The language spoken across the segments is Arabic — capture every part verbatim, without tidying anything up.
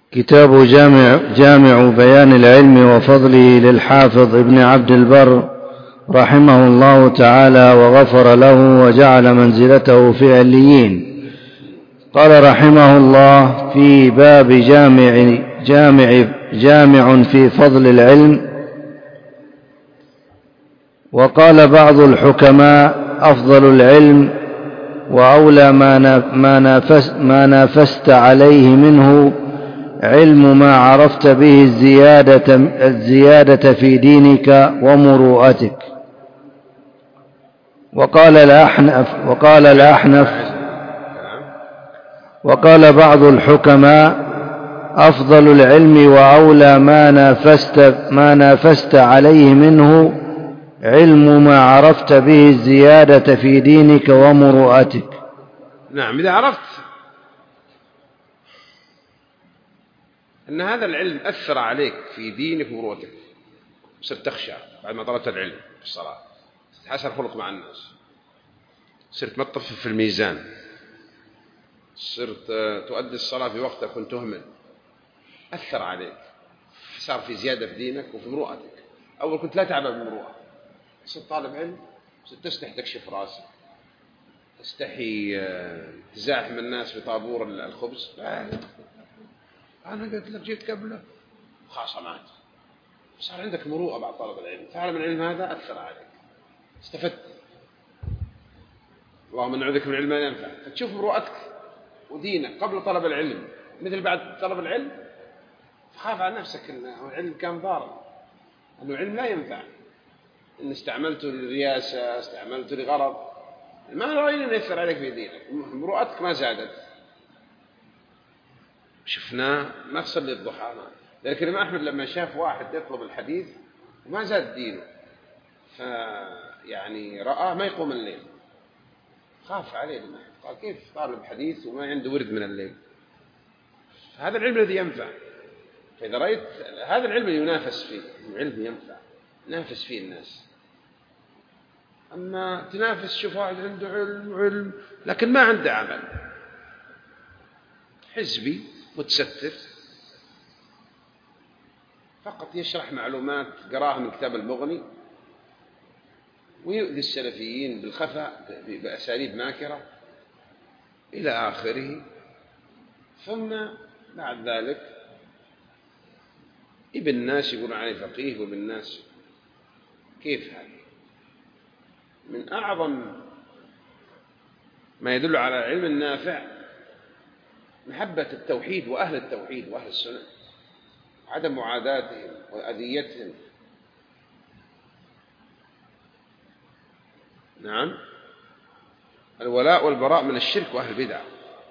كتاب جامع, جامع بيان العلم وفضله للحافظ ابن عبد البر رحمه الله تعالى وغفر له وجعل منزلته في عليين. قال رحمه الله في باب جامع, جامع, جامع في فضل العلم. وقال بعض الحكماء أفضل العلم وأولى ما نافست, ما نافست عليه منه علم ما عرفت به الزيادة, الزيادة في دينك ومروءتك. وقال الأحنف وقال الأحنف وقال بعض الحكماء أفضل العلم وأولى ما نافست, ما نافست عليه منه علم ما عرفت به الزيادة في دينك ومروءتك. نعم، إذا عرفت أن هذا العلم أثر عليك في دينك ومروءتك، صرت تخشى بعد ما طلبت العلم في الصلاة، تحسن خلق مع الناس، صرت ما تطفف في الميزان، صرت تؤدي الصلاة في وقتها كنت تهمل، أثر عليك، صار في زيادة في دينك وفي مروءتك. أول كنت لا تعب بالمروءة، صرت طالب علم، صرت تستحي تكشف راسك، تستحي تزاحم الناس في طابور الخبز. لا، أنا قلت لك جيت قبله خاصمات، صار عندك مروءة بعد طلب العلم، تعلم العلم هذا أثر عليك، استفدت. اللهم نعوذ بك من علم لا ينفع. فتشوف مروءتك ودينك قبل طلب العلم مثل بعد طلب العلم، فخاف على نفسك أنه العلم كان ضار، أنه العلم لا ينفع، إن استعملته للرياسة، استعملته لغرض ما رأينا أن يأثر عليك في دينك، مروءتك ما زادت. شفناه ما تصلي الضحى، لكن الإمام أحمد لما شاف واحد يطلب الحديث وما زاد دينه، فيعني رأى ما يقوم الليل، خاف عليه الإمام، قال كيف طالب حديث وما عنده ورد من الليل؟ هذا العلم الذي ينفع. فإذا رأيت هذا العلم اللي ينافس فيه، العلم ينفع نافس فيه الناس. أما تنافس شوف واحد عنده علم علم لكن ما عنده عمل، حزبي متستر فقط يشرح معلومات قراها من كتاب المغني ويؤذي السلفيين بالخفاء بأساليب ماكرة إلى آخره. ثم بعد ذلك ابن الناس يقولون عليه فقيه، وابن الناس كيف هذا؟ من أعظم ما يدل على العلم النافع محبة التوحيد وأهل التوحيد وأهل السنة، عدم معاداتهم وأذيتهم. نعم، الولاء والبراء من الشرك وأهل البدع،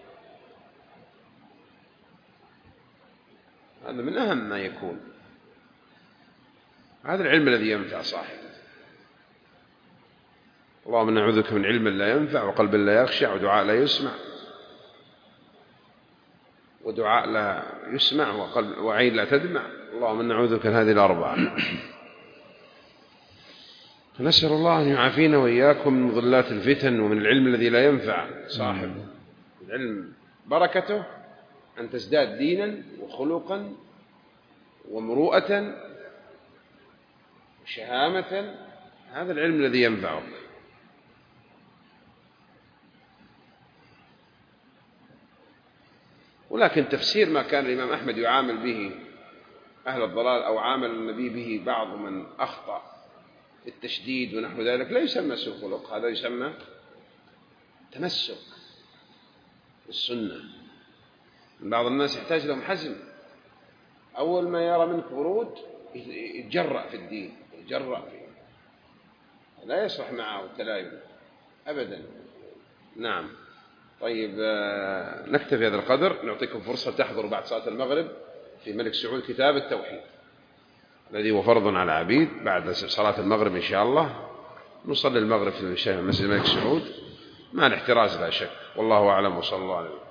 هذا من أهم ما يكون. هذا العلم الذي ينفع صاحبه. اللهم نعوذ بك من علم لا ينفع وقلب لا يخشع ودعاء لا يسمع ودعاء لا يسمع وقلب وعين لا تدمع. اللهم نعوذ بك من هذه الأربعة. نسأل الله أن يعافينا وإياكم من ظلات الفتن ومن العلم الذي لا ينفع صاحبه. العلم بركته أن تزداد دينا وخلقا ومروءة وشهامة، هذا العلم الذي ينفعك. ولكن تفسير ما كان الإمام أحمد يعامل به أهل الضلال أو عامل النبي به بعض من أخطأ في التشديد ونحو ذلك لا يسمى سوء خلق، هذا يسمى تمسك بالسنة. بعض الناس يحتاج لهم حزم، أول ما يرى منك برود يتجرأ في الدين، يتجرأ فيه، لا يصلح معه التلايم أبدا. نعم. طيب نكتفي هذا القدر، نعطيكم فرصة تحضروا بعد صلاة المغرب في ملك سعود كتاب التوحيد الذي هو فرض على العبيد. بعد صلاة المغرب إن شاء الله نصلي المغرب في مسجد الملك سعود مع الاحتراز لا شك. والله أعلم وصلى الله عليه وسلم.